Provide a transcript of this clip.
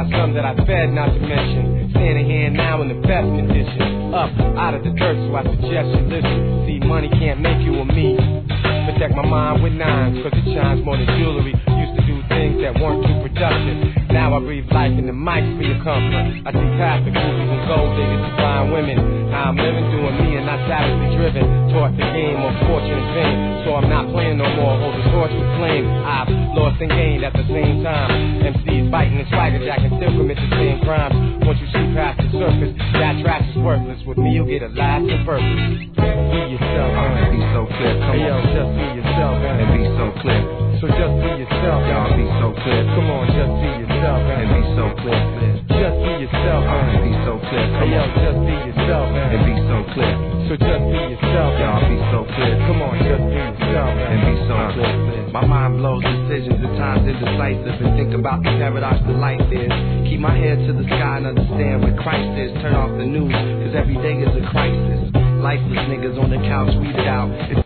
got some that I fed, not to mention standing here now in the best condition. Up, out of the dirt, so I suggest you listen. See, money can't make you or me. Protect my mind with nines, cause it shines more than jewelry. Used to do things that weren't too productive. Now I breathe life in the mic for your comfort. I see past the groupies and gold diggers to find women. Now I'm living doing me and not savagely driven. Taught the game of fortune and fame, so I'm not playing no more. Hold the torch with flame. I've lost and gained at the same time. MCs biting and swagger jack and still commit the same crimes. Once you see past the surface, that trash is worthless. With me you'll get a lasting purpose. Be yourself, be so clear. Come hey, yo, on, just be yourself, and be so clear. So just be yourself, y'all be so clear. Come on, just be yourself, and be so clear. Just be yourself, and be so clear. Come hey, yo, on, just be yourself, and be so clear. So just be yourself, y'all be so clear. Come on, just be yourself, and be so clear. My mind blows decisions at times indecisive, and think about the paradox that life is. Keep my head to the sky and understand where Christ is. Turn off the news, cause every day is a crisis. Lifeless niggas on the couch, weed it out.